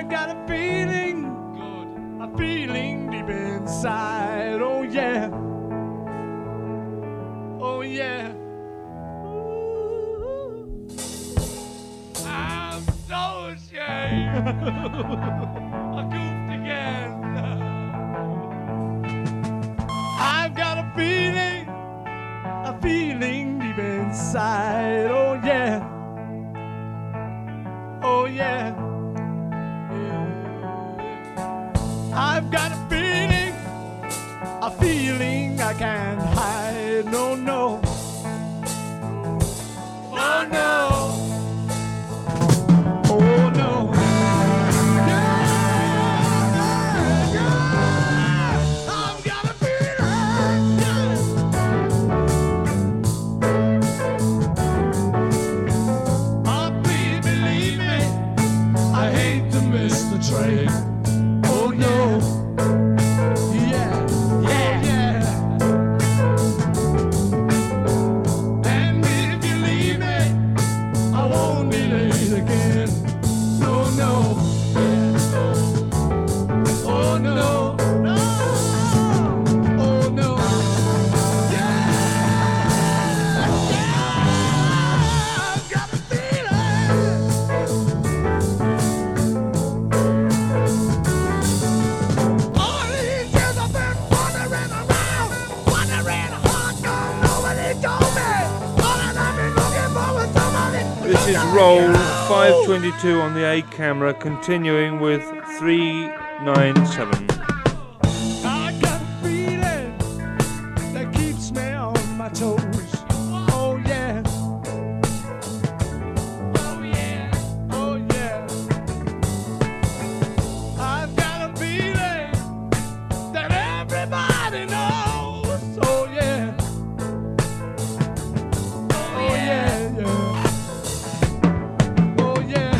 I've got a feeling, a feeling deep inside. Oh yeah, oh yeah. Ooh. I'm so ashamed. I goofed again. I've got a feeling deep inside. Oh yeah, oh yeah. I've got a feeling I can't hide. No, no, oh no, oh no. Yeah, yeah. I've got a feeling. Yeah. Oh, please believe me, I hate to miss the train. Oh no, yeah, yeah, yeah. And if you leave me, I won't be late again. No, no, yeah, oh no, no, oh no, yeah, yeah. I've got a feeling. All these years I've been wandering around, wondering hard, nobody told me. All that I've been looking for was somebody. This is roll 522 on the A camera, continuing with 397. I got a feeling that keeps me on my toes. Oh yeah. Oh yeah. Oh yeah. I've got a feeling that everybody knows. Oh yeah. Oh yeah, yeah. Oh yeah.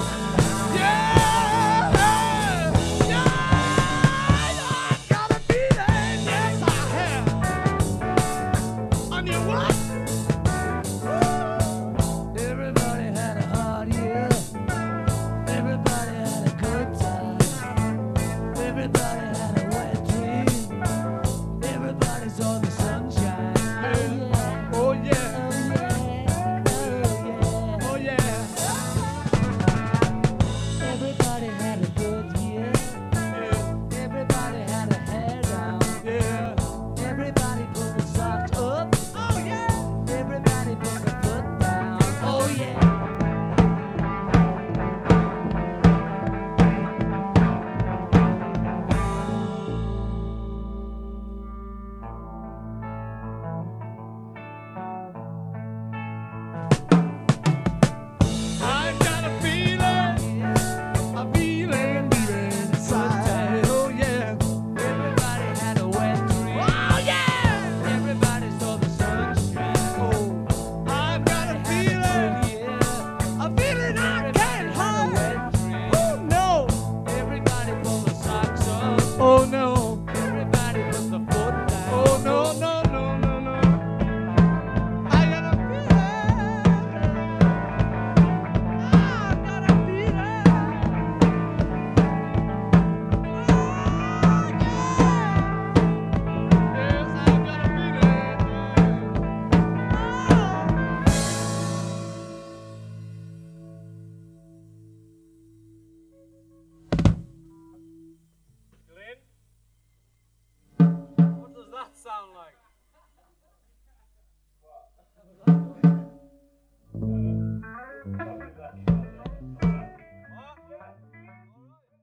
Yeah. Yeah. I've got a feeling, yes I have. On your what? Everybody had a hard year. Everybody had a good time. Everybody had a wet dream. Everybody saw the sunshine. Oh yeah. Oh yeah. Everybody had a good year. Everybody had a head down. Yeah. Everybody put the socks up. Oh yeah. Everybody put the foot down. Oh yeah. I've got a feeling deep inside. Oh yeah. Everybody had a wet dream. Oh yeah. Everybody saw the sunshine. Oh, I've got a feeling I can't hide. Oh no. Everybody pull the socks up. Oh no. Everybody put the foot down. Oh no, no, no, no, no. I got a feeling. I've got a feeling. Oh yeah. Yes, I've got a feeling. What does that sound like?